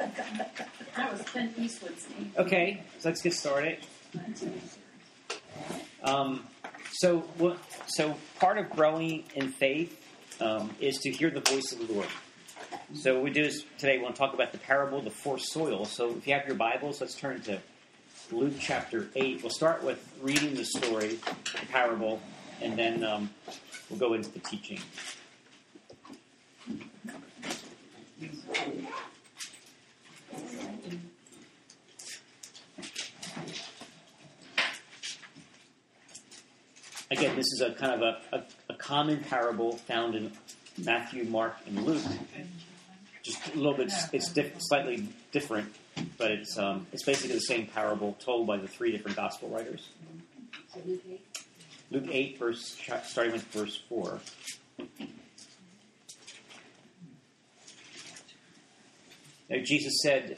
That was Clint Eastwood's name. Okay, so let's get started. So part of growing in faith is to hear the voice of the Lord. So what we do is today we want to talk about the parable of the four soils. So if you have your Bibles, let's turn to Luke chapter 8. We'll start with reading the story, the parable, and then we'll go into the teaching. Again, this is a kind of a common parable found in Matthew, Mark, and Luke. Just a little bit, it's slightly different, but it's basically the same parable told by the three different gospel writers. Luke 8, starting with verse 4. Now, Jesus said,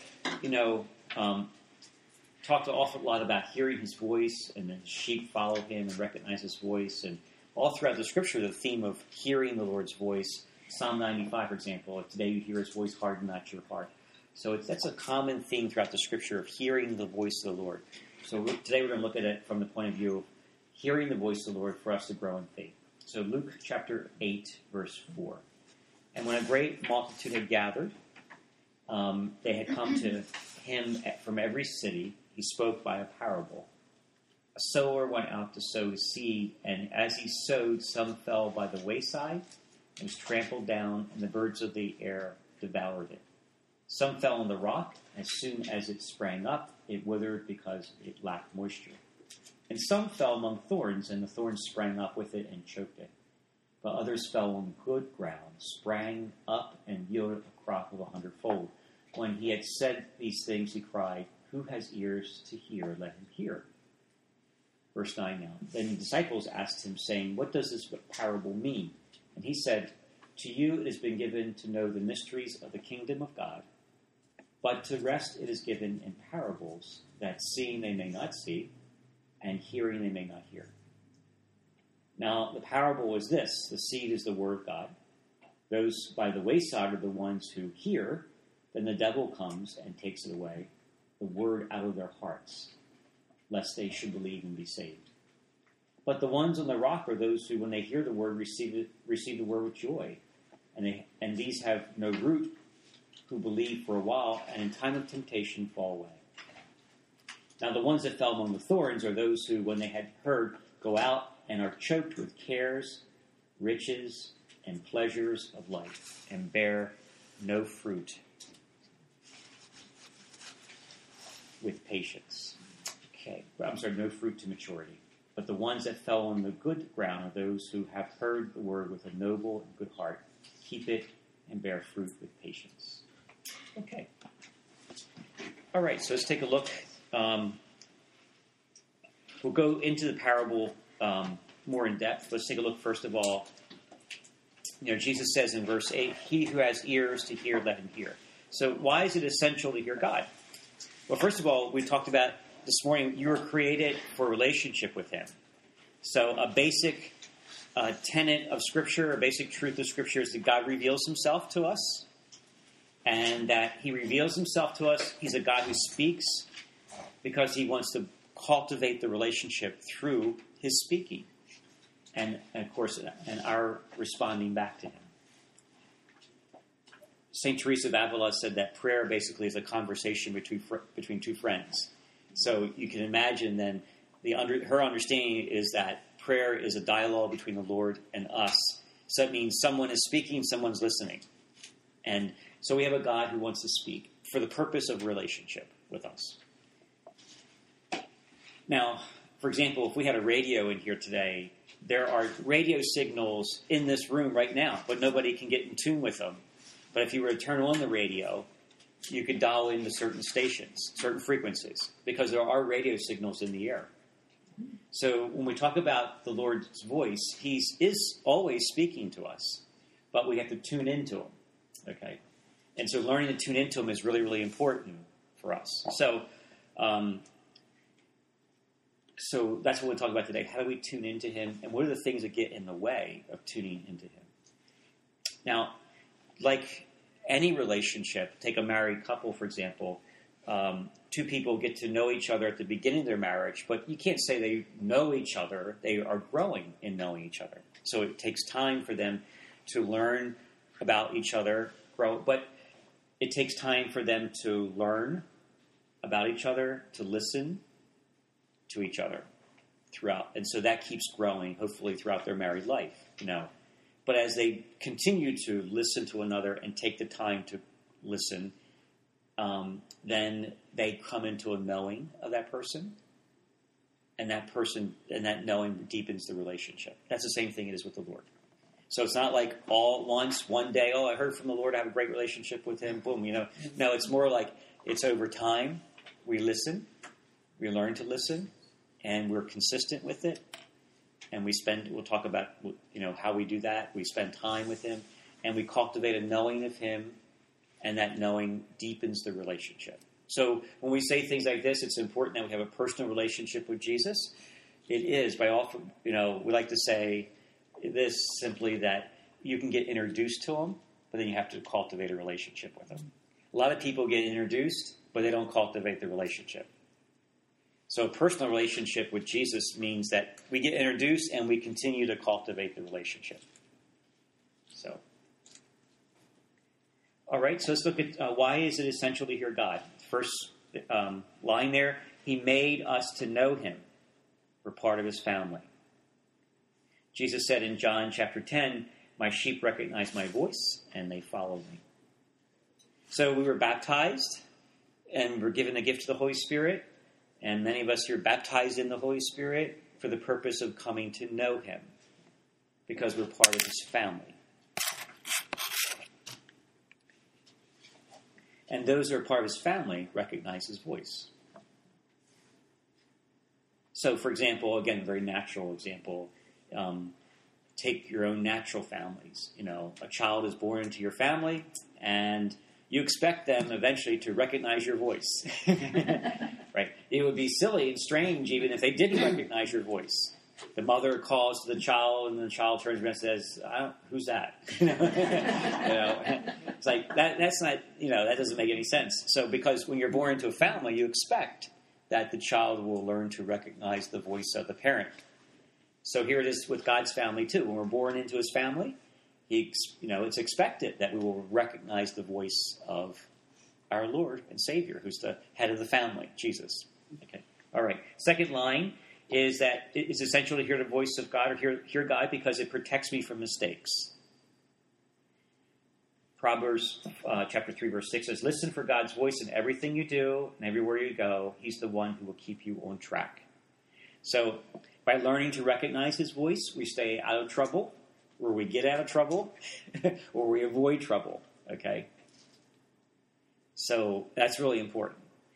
talked an awful lot about hearing his voice, and then sheep follow him and recognize his voice. And all throughout the scripture, the theme of hearing the Lord's voice. Psalm 95, for example, today you hear his voice, harden not your heart. So that's a common theme throughout the scripture of hearing the voice of the Lord. So today we're going to look at it from the point of view of hearing the voice of the Lord for us to grow in faith. So Luke chapter 8, verse 4. And when a great multitude had gathered, they had come to him from every city. He spoke by a parable. A sower went out to sow his seed, and as he sowed, some fell by the wayside and was trampled down, and the birds of the air devoured it. Some fell on the rock. As soon as it sprang up, it withered because it lacked moisture. And some fell among thorns, and the thorns sprang up with it and choked it. But others fell on good ground, sprang up, and yielded a crop of 100-fold. When he had said these things, he cried, "Who has ears to hear, let him hear." Verse 9 now. Then the disciples asked him, saying, "What does this parable mean?" And he said, "To you it has been given to know the mysteries of the kingdom of God, but to the rest it is given in parables, that seeing they may not see, and hearing they may not hear." Now the parable is this: the seed is the word of God. Those by the wayside are the ones who hear. Then the devil comes and takes it away, the word out of their hearts, lest they should believe and be saved. But the ones on the rock are those who, when they hear the word, receive the word with joy. And these have no root, who believe for a while, and in time of temptation fall away. Now the ones that fell among the thorns are those who, when they had heard, go out and are choked with cares, riches, and pleasures of life, and bear no fruit with patience. No fruit to maturity. But the ones that fell on the good ground are those who have heard the word with a noble and good heart, keep it, and bear fruit with patience. Okay. All right, so let's take a look. We'll go into the parable more in depth. Let's take a look first of all. Jesus says in verse 8, "He who has ears to hear, let him hear." So why is it essential to hear God? Well, first of all, we talked about this morning, you were created for a relationship with him. So a basic tenet of Scripture, a basic truth of Scripture is that God reveals himself to us, and that he reveals himself to us. He's a God who speaks because he wants to cultivate the relationship through his speaking and of course, and our responding back to him. St. Teresa of Avila said that prayer basically is a conversation between two friends. So you can imagine then her understanding is that prayer is a dialogue between the Lord and us. So it means someone is speaking, someone's listening. And so we have a God who wants to speak for the purpose of relationship with us. Now, for example, if we had a radio in here today, there are radio signals in this room right now, but nobody can get in tune with them. But if you were to turn on the radio, you could dial into certain stations, certain frequencies, because there are radio signals in the air. So when we talk about the Lord's voice, he is always speaking to us, but we have to tune into him. Okay? And so learning to tune into him is really, really important for us. So that's what we'll talk about today. How do we tune into him, and what are the things that get in the way of tuning into him? Now, like any relationship, take a married couple, for example, two people get to know each other at the beginning of their marriage, but you can't say they know each other. They are growing in knowing each other. So it takes time for them to learn about each other, grow, but it takes time for them to learn about each other, to listen to each other throughout. And so that keeps growing, hopefully, throughout their married life, But as they continue to listen to another and take the time to listen, then they come into a knowing of that person. And that knowing deepens the relationship. That's the same thing it is with the Lord. So it's not like all at once, one day, I heard from the Lord, I have a great relationship with him, boom, No, it's more like it's over time. We listen, we learn to listen, and we're consistent with it. And we'll talk about, how we do that. We spend time with him, and we cultivate a knowing of him, and that knowing deepens the relationship. So when we say things like this, it's important that we have a personal relationship with Jesus. It is, we like to say this simply, that you can get introduced to him, but then you have to cultivate a relationship with him. A lot of people get introduced, but they don't cultivate the relationship. So a personal relationship with Jesus means that we get introduced and we continue to cultivate the relationship. So, all right, so let's look at why is it essential to hear God. First line there, he made us to know him. We're part of his family. Jesus said in John chapter 10, my sheep recognize my voice and they follow me. So we were baptized and we're given the gift of the Holy Spirit. And many of us here are baptized in the Holy Spirit for the purpose of coming to know him, because we're part of his family. And those who are part of his family recognize his voice. So, for example, again, a very natural example, take your own natural families. A child is born into your family, and you expect them eventually to recognize your voice. Right? It would be silly and strange even if they didn't recognize your voice. The mother calls to the child, and the child turns around and says, "Who's that?" It's like that's not. That doesn't make any sense. So, because when you're born into a family, you expect that the child will learn to recognize the voice of the parent. So here it is with God's family too. When we're born into his family, it's expected that we will recognize the voice of our Lord and Savior, who's the head of the family, Jesus. Okay. All right. Second line is that it's essential to hear the voice of God, or hear God, because it protects me from mistakes. Proverbs chapter 3, verse 6 says, listen for God's voice in everything you do and everywhere you go. He's the one who will keep you on track. So by learning to recognize his voice, we stay out of trouble, or we get out of trouble, or we avoid trouble. Okay? So that's really important.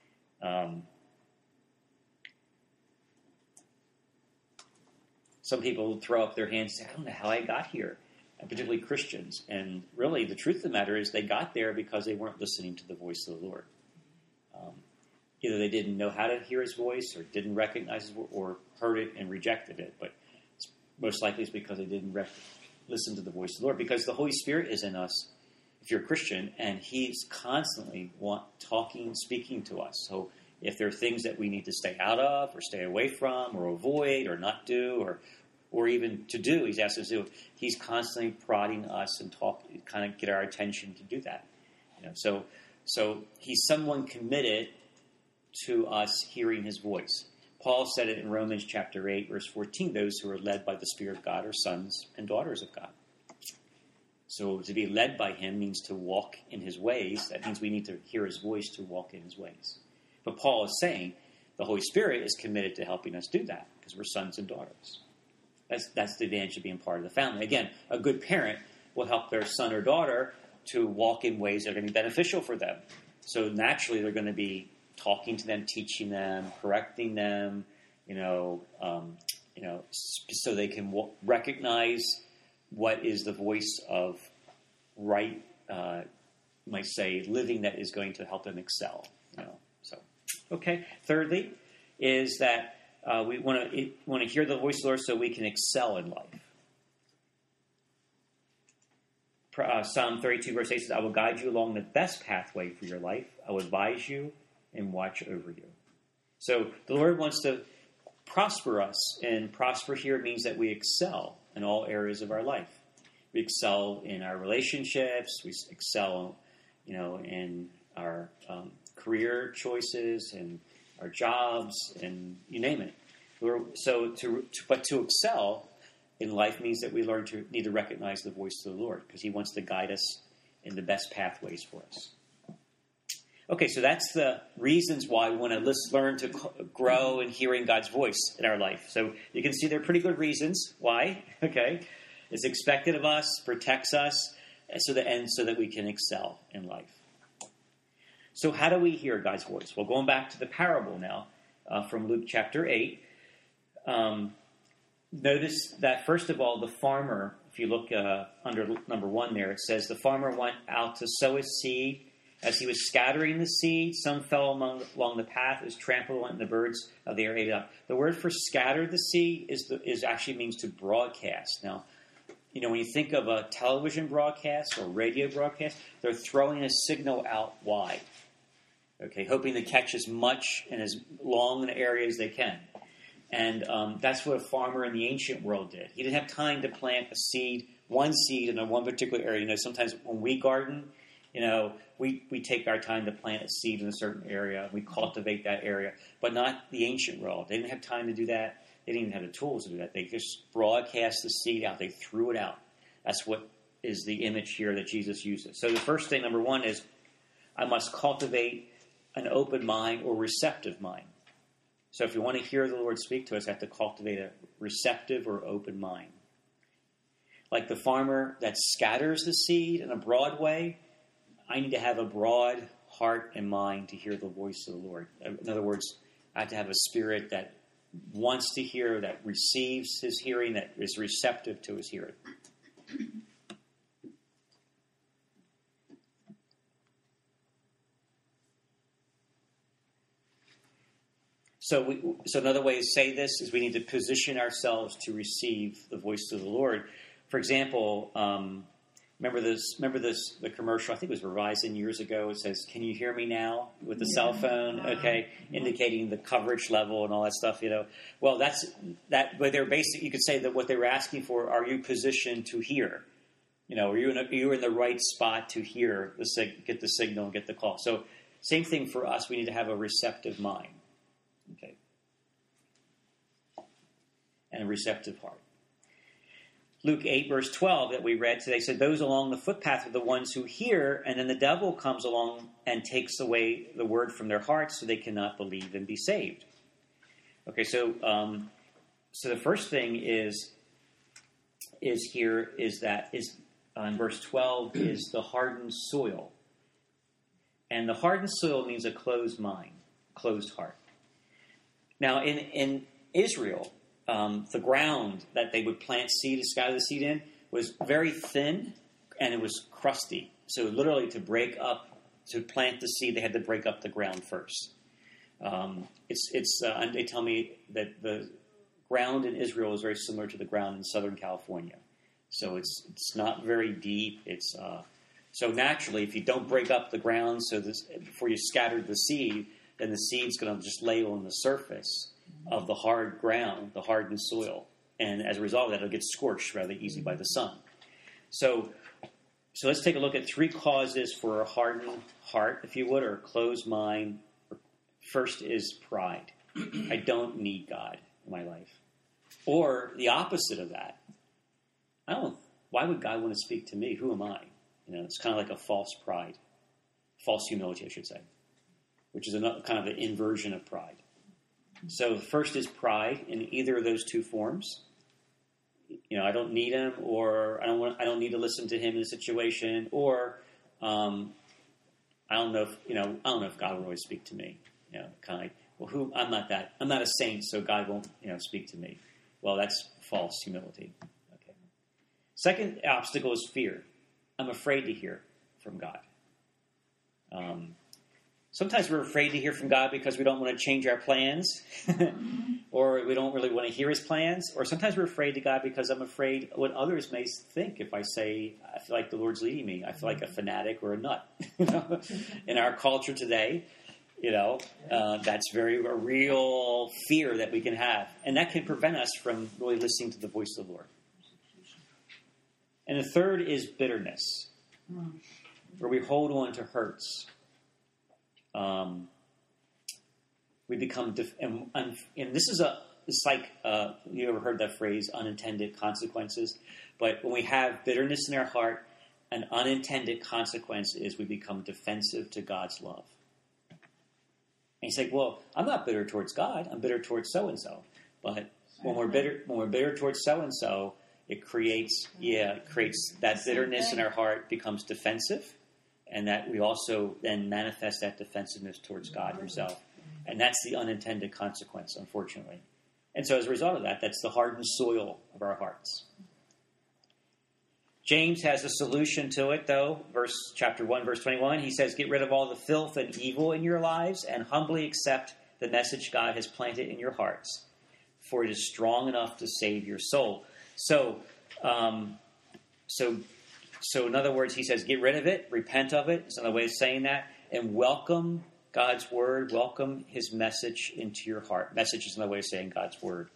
Some people throw up their hands and say, I don't know how I got here, and particularly Christians. And really, the truth of the matter is they got there because they weren't listening to the voice of the Lord. Either they didn't know how to hear his voice, or didn't recognize his voice, or heard it and rejected it. But most likely it's because they didn't listen to the voice of the Lord. Because the Holy Spirit is in us, if you're a Christian, and he's constantly talking, speaking to us. So if there are things that we need to stay out of, or stay away from, or avoid, or not do, or even to do, he's asked us to do, he's constantly prodding us and kind of get our attention to do that. So he's someone committed to us hearing his voice. Paul said it in Romans chapter 8, verse 14, those who are led by the Spirit of God are sons and daughters of God. So to be led by him means to walk in his ways. That means we need to hear his voice to walk in his ways. But Paul is saying the Holy Spirit is committed to helping us do that, because we're sons and daughters. That's the advantage of being part of the family. Again, a good parent will help their son or daughter to walk in ways that are going to be beneficial for them. So naturally they're going to be talking to them, teaching them, correcting them, so they can recognize what is the voice of right, might say, living that is going to help them excel. So, okay. Thirdly, is that we want to hear the voice of the Lord so we can excel in life. Psalm 32 verse 8 says, I will guide you along the best pathway for your life. I will advise you and watch over you. So the Lord wants to prosper us, and prosper here means that we excel in all areas of our life. We excel in our relationships. We excel, in our career choices and our jobs, and you name it. But to excel in life means that we need to recognize the voice of the Lord, because He wants to guide us in the best pathways for us. Okay, so that's the reasons why we want to learn to grow in hearing God's voice in our life. So you can see they're pretty good reasons why. Okay, it's expected of us, protects us, so that we can excel in life. So how do we hear God's voice? Well, going back to the parable now from Luke chapter 8. Notice that, first of all, the farmer, if you look under number 1 there, it says the farmer went out to sow his seed. As he was scattering the seed, some fell along the path, was trampled on, and the birds of the air ate it up. The word for scatter the seed is actually means to broadcast. Now, when you think of a television broadcast or radio broadcast, they're throwing a signal out wide, okay, hoping to catch as much and as long an area as they can. And that's what a farmer in the ancient world did. He didn't have time to plant one seed in one particular area. Sometimes when we garden, we take our time to plant a seed in a certain area. We cultivate that area, but not the ancient world. They didn't have time to do that. They didn't even have the tools to do that. They just broadcast the seed out. They threw it out. That's what is the image here that Jesus uses. So the first thing, number 1, is I must cultivate an open mind or receptive mind. So if we want to hear the Lord speak to us, I have to cultivate a receptive or open mind. Like the farmer that scatters the seed in a broad way, I need to have a broad heart and mind to hear the voice of the Lord. In other words, I have to have a spirit that wants to hear, that receives His hearing, that is receptive to His hearing. So another way to say this is we need to position ourselves to receive the voice of the Lord. For example, remember the commercial, I think it was Verizon years ago. It says, "Can you hear me now?" with the cell phone, okay, indicating the coverage level and all that stuff, Well, but they're you could say that what they were asking for, are you positioned to hear? Are you in the right spot to hear get the signal and get the call? So same thing for us. We need to have a receptive mind. Okay. And a receptive heart. Luke 8, verse 12 that we read today said, those along the footpath are the ones who hear, and then the devil comes along and takes away the word from their hearts so they cannot believe and be saved. Okay, so the first thing is in verse 12 is the hardened soil. And the hardened soil means a closed mind, closed heart. Now, in Israel, the ground that they would scatter the seed in, was very thin, and it was crusty. So literally to plant the seed, they had to break up the ground first. They tell me that the ground in Israel is very similar to the ground in Southern California. So it's not very deep. So naturally, if you don't break up the ground before you scattered the seed, then the seed's going to just lay on the surface of the hard ground, the hardened soil. And as a result of that, it'll get scorched rather easily by the sun. So let's take a look at 3 causes for a hardened heart, if you would, or a closed mind. First is pride. I don't need God in my life. Or the opposite of that. Why would God want to speak to me? Who am I? It's kind of like a false pride. False humility, I should say. Which is another kind of an inversion of pride. So first is pride in either of those 2 forms. I don't need him, or I don't need to listen to him in a situation, or I don't know if God will always speak to me. Kind of like, I'm not a saint, so God won't speak to me. Well, that's false humility. Okay. Second obstacle is fear. I'm afraid to hear from God. Sometimes we're afraid to hear from God because we don't want to change our plans, or we don't really want to hear his plans, or sometimes we're afraid to God because I'm afraid what others may think if I say, I feel like the Lord's leading me. I feel like a fanatic or a nut. In our culture today, that's a real fear that we can have. And that can prevent us from really listening to the voice of the Lord. And the third is bitterness, where we hold on to hurts. We become, and this is it's like, you ever heard that phrase, unintended consequences? But when we have bitterness in our heart, an unintended consequence is we become defensive to God's love. And you say, well, I'm not bitter towards God. I'm bitter towards so-and-so. But when we're bitter towards so-and-so, it creates that bitterness in our heart becomes defensive. And that we also then manifest that defensiveness towards God himself. And that's the unintended consequence, unfortunately. And so as a result of that, that's the hardened soil of our hearts. James has a solution to it, though. Chapter 1, verse 21, he says, get rid of all the filth and evil in your lives and humbly accept the message God has planted in your hearts, for it is strong enough to save your soul. So in other words, he says, get rid of it, repent of it. It's another way of saying that. And welcome God's word, welcome his message into your heart. Message is another way of saying God's word.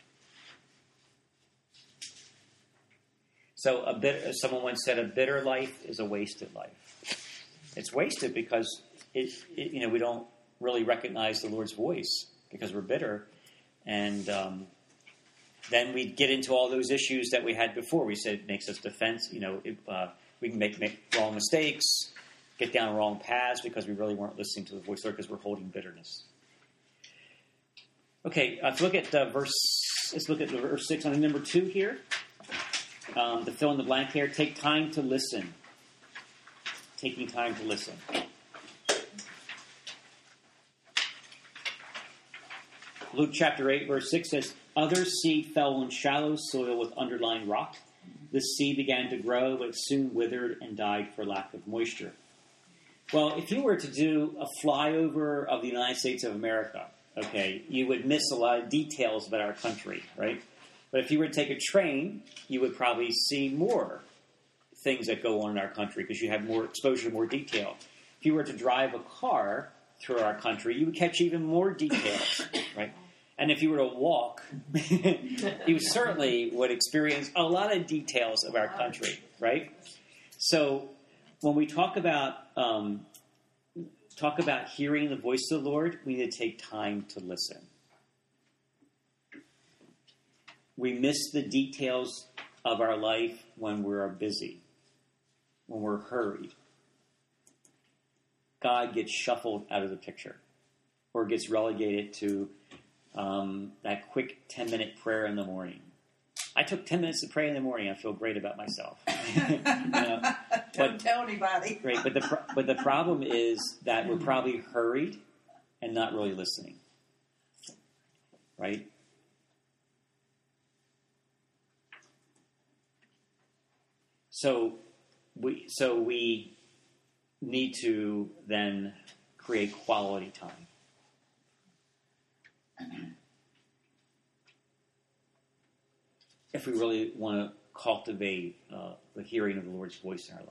So someone once said, a bitter life is a wasted life. It's wasted because we don't really recognize the Lord's voice because we're bitter. And then we get into all those issues that we had before. We said it makes us defense. We can make wrong mistakes, get down wrong paths because we really weren't listening to the voice of the Lord because we're holding bitterness. Okay, let's look at verse 6 on number 2 here. To fill in the blank here, take time to listen. Taking time to listen. Luke chapter 8, verse 6 says, other seed fell on shallow soil with underlying rock. This seed began to grow, but soon withered and died for lack of moisture. Well, if you were to do a flyover of the United States of America, okay, you would miss a lot of details about our country, right? But if you were to take a train, you would probably see more things that go on in our country because you have more exposure to more detail. If you were to drive a car through our country, you would catch even more details, right? And if you were to walk, you certainly would experience a lot of details of our country, right? So when we talk about hearing the voice of the Lord, we need to take time to listen. We miss the details of our life when we're busy, when we're hurried. God gets shuffled out of the picture or gets relegated to that quick 10-minute prayer in the morning. I took 10 minutes to pray in the morning. I feel great about myself. Don't tell anybody. Right, but the problem is that we're probably hurried and not really listening. Right? So we need to then create quality time. If we really want to cultivate the hearing of the Lord's voice in our life.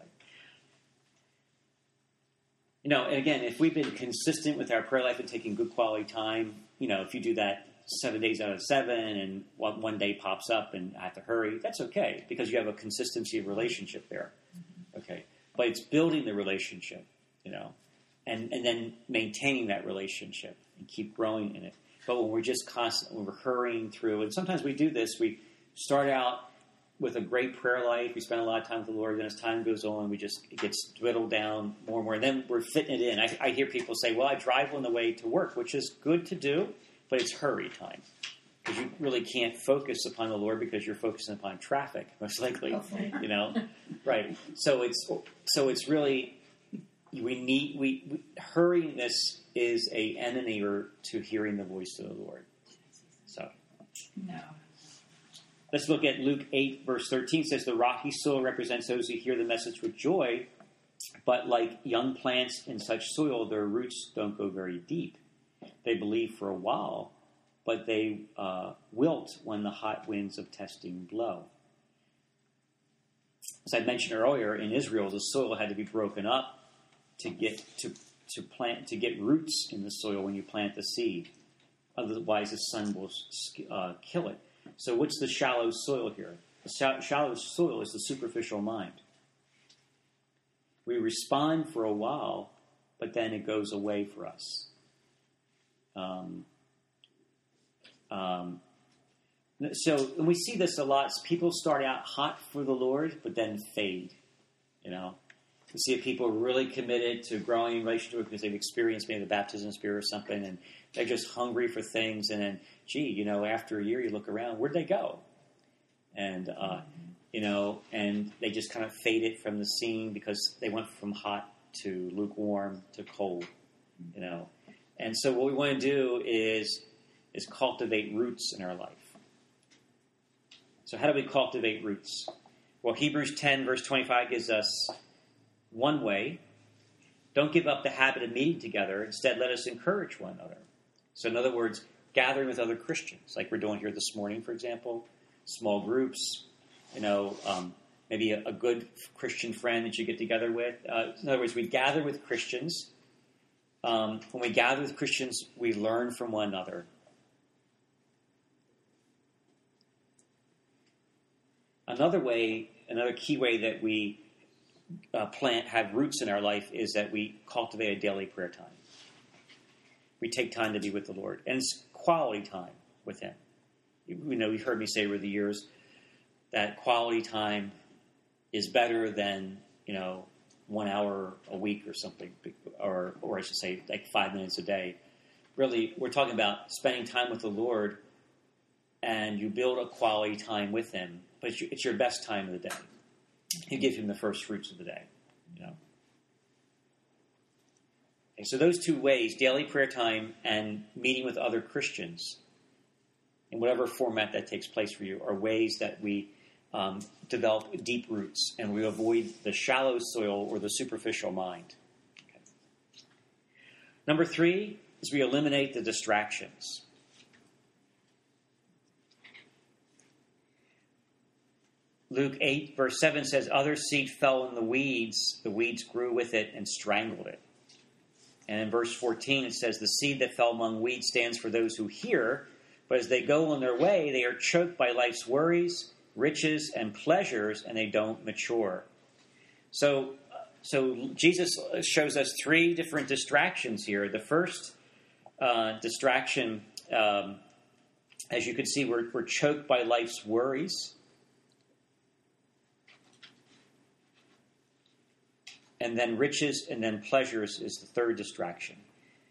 And again, if we've been consistent with our prayer life and taking good quality time, if you do that 7 days out of 7 and one day pops up and I have to hurry, that's okay because you have a consistency of relationship there. Okay. But it's building the relationship, and then maintaining that relationship and keep growing in it. But when we're just when we're hurrying through, and sometimes we do this, we start out with a great prayer life, we spend a lot of time with the Lord, then as time goes on, it gets dwindled down more and more, and then we're fitting it in. I hear people say, well, I drive on the way to work, which is good to do, but it's hurry time. Because you really can't focus upon the Lord because you're focusing upon traffic, most likely, Right. So it's really, hurryiness is a enemy to hearing the voice of the Lord. So. No. Let's look at Luke 8, verse 13. It says, the rocky soil represents those who hear the message with joy, but like young plants in such soil, their roots don't go very deep. They believe for a while, but they wilt when the hot winds of testing blow. As I mentioned earlier, in Israel, the soil had to be broken up to get roots in the soil when you plant the seed. Otherwise, the sun will kill it. So, what's the shallow soil here? The shallow soil is the superficial mind. We respond for a while, but then it goes away for us. So and we see this a lot. People start out hot for the Lord, but then fade. We see people really committed to growing in relationship because they've experienced maybe the baptism of the Spirit or something, and they're just hungry for things. And then, after a year, you look around, where'd they go? And and they just kind of faded from the scene because they went from hot to lukewarm to cold. And so what we want to do is cultivate roots in our life. So how do we cultivate roots? Well, Hebrews 10, verse 25 gives us one way. Don't give up the habit of meeting together. Instead, let us encourage one another. So in other words, gathering with other Christians, like we're doing here this morning, for example, small groups, maybe a good Christian friend that you get together with. In other words, we gather with Christians. When we gather with Christians, we learn from one another. Another key way that we have roots in our life is that we cultivate a daily prayer time. We take time to be with the Lord, and it's quality time with Him. You've heard me say over the years that quality time is better than 1 hour a week or something, or I should say, like 5 minutes a day. Really, we're talking about spending time with the Lord, and you build a quality time with Him. But it's your best time of the day. You give Him the first fruits of the day. Okay, so those two ways, daily prayer time and meeting with other Christians, in whatever format that takes place for you, are ways that we develop deep roots and we avoid the shallow soil or the superficial mind. Okay. Number 3 is we eliminate the distractions. Luke 8, verse 7 says, other seed fell in the weeds grew with it and strangled it. And in verse 14 it says, the seed that fell among weeds stands for those who hear, but as they go on their way, they are choked by life's worries, riches, and pleasures, and they don't mature. So Jesus shows us 3 different distractions here. The first distraction, as you can see, we're choked by life's worries. And then riches and then pleasures is the third distraction.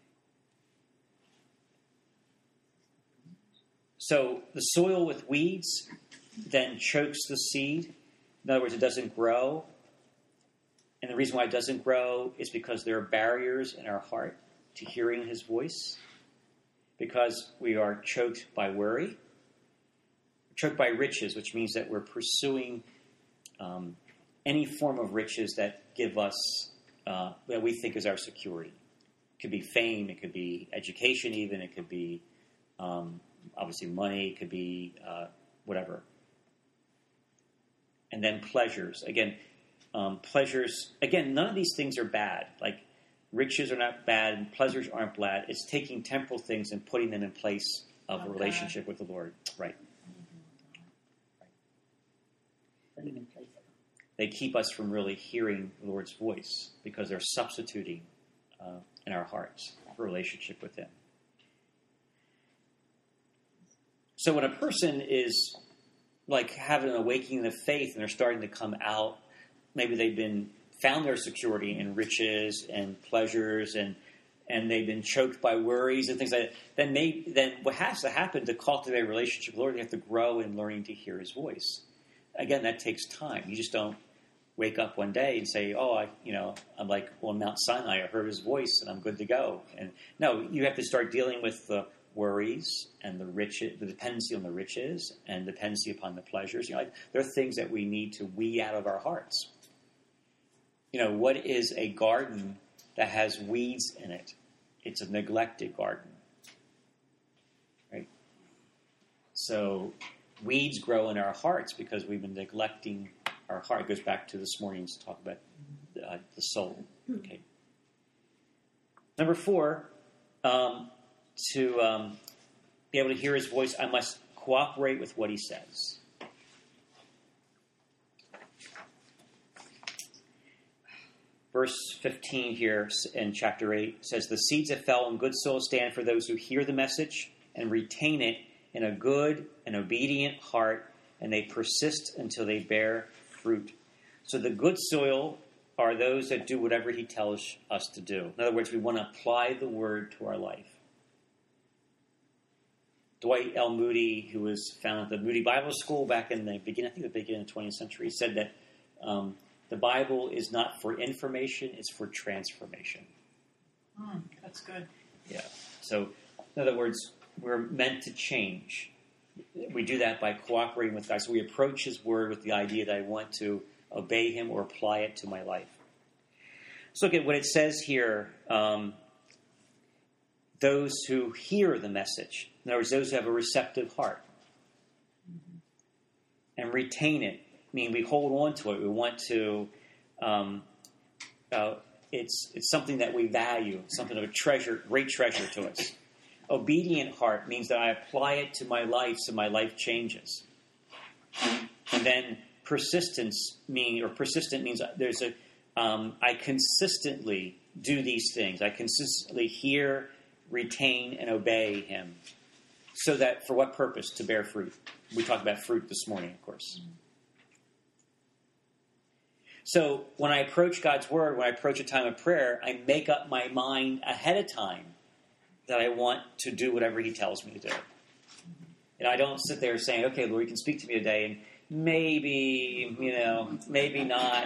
So the soil with weeds then chokes the seed. In other words, it doesn't grow. And the reason why it doesn't grow is because there are barriers in our heart to hearing His voice. Because we are choked by worry. We're choked by riches, which means that we're pursuing any form of riches that give us, that we think is our security. It could be fame, it could be education even, it could be obviously money, it could be whatever. And then pleasures. Again, none of these things are bad. Like riches are not bad and pleasures aren't bad. It's taking temporal things and putting them in place of a relationship with the Lord. Right. Putting them in place. They keep us from really hearing the Lord's voice because they're substituting in our hearts for a relationship with Him. So when a person is like having an awakening of faith and they're starting to come out, maybe they've found their security in riches and pleasures and they've been choked by worries and things like that, then what has to happen to cultivate a relationship with the Lord, they have to grow in learning to hear His voice. Again, that takes time. You just don't wake up one day and say, I'm like on Mount Sinai, I heard His voice and I'm good to go. And no, you have to start dealing with the worries and the riches, the dependency on the riches and dependency upon the pleasures. There are things that we need to weed out of our hearts. What is a garden that has weeds in it? It's a neglected garden. Right? So weeds grow in our hearts because we've been neglecting our heart. It goes back to this morning's talk about the soul. Okay. Number 4, to be able to hear his voice, I must cooperate with what he says. Verse 15 here in chapter 8 says, the seeds that fell in good soil stand for those who hear the message and retain it in a good and obedient heart, and they persist until they bear fruit. So the good soil are those that do whatever he tells us to do. In other words, we want to apply the word to our life. Dwight L. Moody, who was founded the Moody Bible School back in the beginning, I think the beginning of the 20th century, said that the Bible is not for information, it's for transformation. That's good. Yeah. So, in other words, we're meant to change. We do that by cooperating with God. So we approach his word with the idea that I want to obey him or apply it to my life. Let's look at what it says here. Those who hear the message. In other words, those who have a receptive heart. And retain it. I mean, we hold on to it. We want to... it's something that we value. Something of a treasure, great treasure to us. Obedient heart means that I apply it to my life so my life changes. And then persistent means there's I consistently do these things. I consistently hear, retain, and obey him. So that, for what purpose? To bear fruit. We talked about fruit this morning, of course. So when I approach God's word, when I approach a time of prayer, I make up my mind ahead of time that I want to do whatever he tells me to do. And I don't sit there saying, okay, Lord, you can speak to me today, and maybe, maybe not,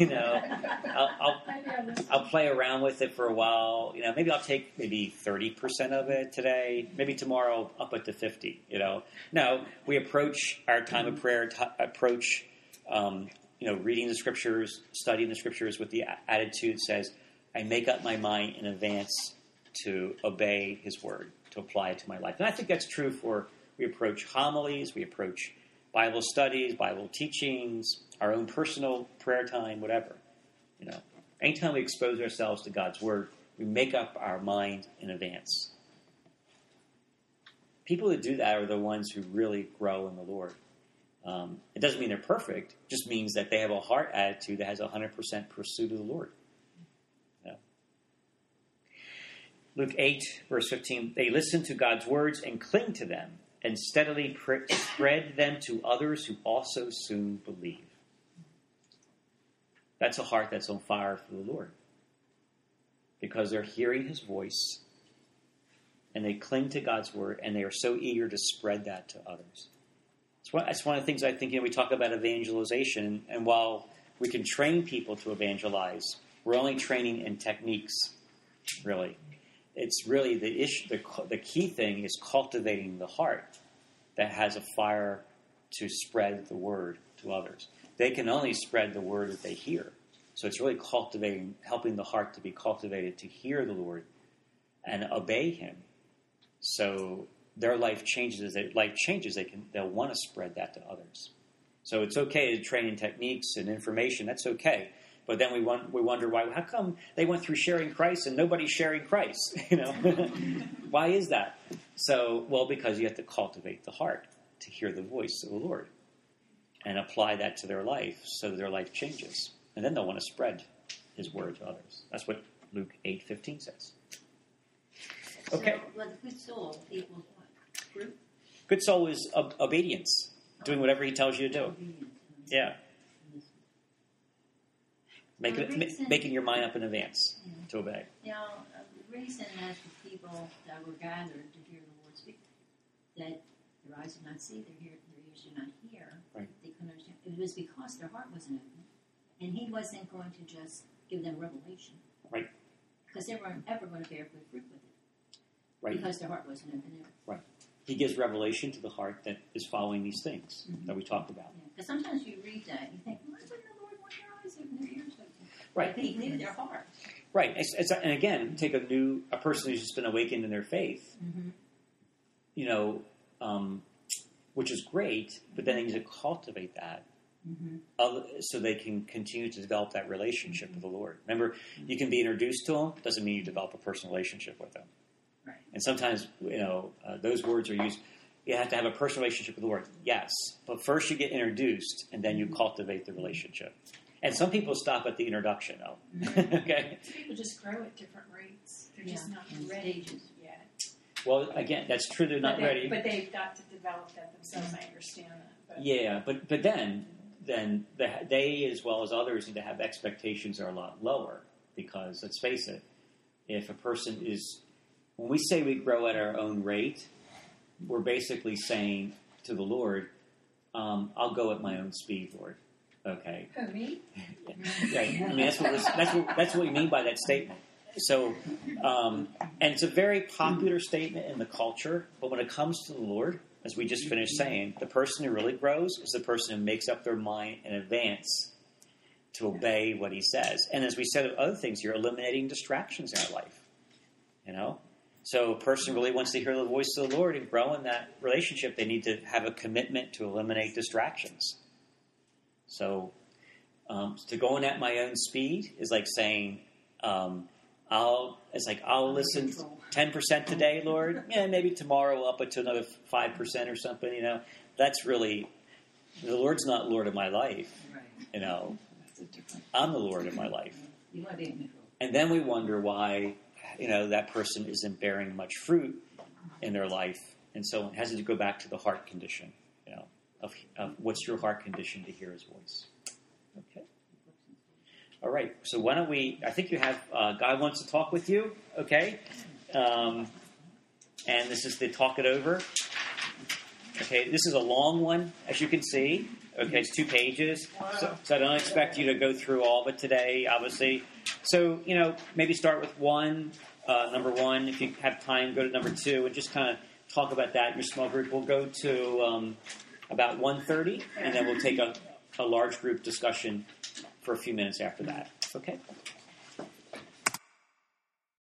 I'll play around with it for a while. Maybe I'll take maybe 30% of it today. Maybe tomorrow I'll up it to 50, No, we approach our time of prayer, reading the scriptures, studying the scriptures with the attitude says, I make up my mind in advance to obey his word, to apply it to my life. And I think that's true we approach homilies, we approach Bible studies, Bible teachings, our own personal prayer time, whatever. Anytime we expose ourselves to God's word, we make up our mind in advance. People that do that are the ones who really grow in the Lord. It doesn't mean they're perfect. It just means that they have a heart attitude that has 100% pursuit of the Lord. Luke 8, verse 15, they listen to God's words and cling to them and steadily spread them to others who also soon believe. That's a heart that's on fire for the Lord. Because they're hearing his voice and they cling to God's word and they are so eager to spread that to others. That's one of the things I think, we talk about evangelization, and while we can train people to evangelize, we're only training in techniques, really. It's really the issue. The key thing is cultivating the heart that has a fire to spread the word to others. They can only spread the word that they hear. So it's really helping the heart to be cultivated to hear the Lord and obey him. So their life changes. As their life changes, they'll want to spread that to others. So it's okay to train in techniques and information. That's okay. But then we wonder why. How come they went through sharing Christ and nobody's sharing Christ? Why is that? Because you have to cultivate the heart to hear the voice of the Lord and apply that to their life so that their life changes. And then they'll want to spread his word to others. That's what Luke 8:15 says. Okay. So, the good soul equals what? Fruit? Good soul is obedience, doing whatever he tells you to do. Obedience. Yeah. Making your mind up in advance to obey. Now, the reason that the people that were gathered to hear the Lord speak, that their eyes did not see, their ears did not hear, right. They couldn't understand. It was because their heart wasn't open. And he wasn't going to just give them revelation. Right. Because they weren't ever going to bear good fruit with it. Right. Because their heart wasn't open there. Right. He gives revelation to the heart that is following these things that we talked about. Because sometimes you read that and you think, why wouldn't the Lord want their eyes open, their ears open? Right. But he knew their heart. Right. And again, take a person who's just been awakened in their faith. which is great, but then they need to cultivate that so they can continue to develop that relationship with the Lord. Remember, you can be introduced to Him, doesn't mean you develop a personal relationship with Him. Right. And sometimes, those words are used. You have to have a personal relationship with the Lord. Yes, but first you get introduced, and then you cultivate the relationship. And some people stop at the introduction, though. Okay. People just grow at different rates. They're just not in ready stages. yet. Well, again, that's true. They're not ready. But they've got to develop that themselves. I understand that. But. Yeah, but then they, as well as others, need to have expectations that are a lot lower. Because, let's face it, if a person is... When we say we grow at our own rate, we're basically saying to the Lord, I'll go at my own speed, Lord. Okay. Who, me? Right. I mean, that's what we mean by that statement. So, and it's a very popular statement in the culture, but when it comes to the Lord, as we just finished saying, the person who really grows is the person who makes up their mind in advance to obey what He says. And as we said of other things, you're eliminating distractions in our life. So a person really wants to hear the voice of the Lord and grow in that relationship, they need to have a commitment to eliminate distractions. So to go in at my own speed is like saying, I'll listen 10% today, Lord. Yeah, maybe tomorrow we'll up it to another 5% or something. That's really the Lord's not Lord of my life. Right. That's a different. I'm the Lord of my life. You want to be in control. And then we wonder why that person isn't bearing much fruit in their life, and so it has to go back to the heart condition. Of what's your heart condition to hear His voice. Okay. All right. So why don't we? I think you have. God wants to talk with you. Okay. And this is the talk it over. Okay. This is a long one, as you can see. Okay, it's 2 pages. So I don't expect you to go through all of it today, obviously. So maybe start with number 1. If you have time, go to number 2, and just kind of talk about that in your small group. We'll go to about 1:30, and then we'll take a large group discussion for a few minutes after that. Okay?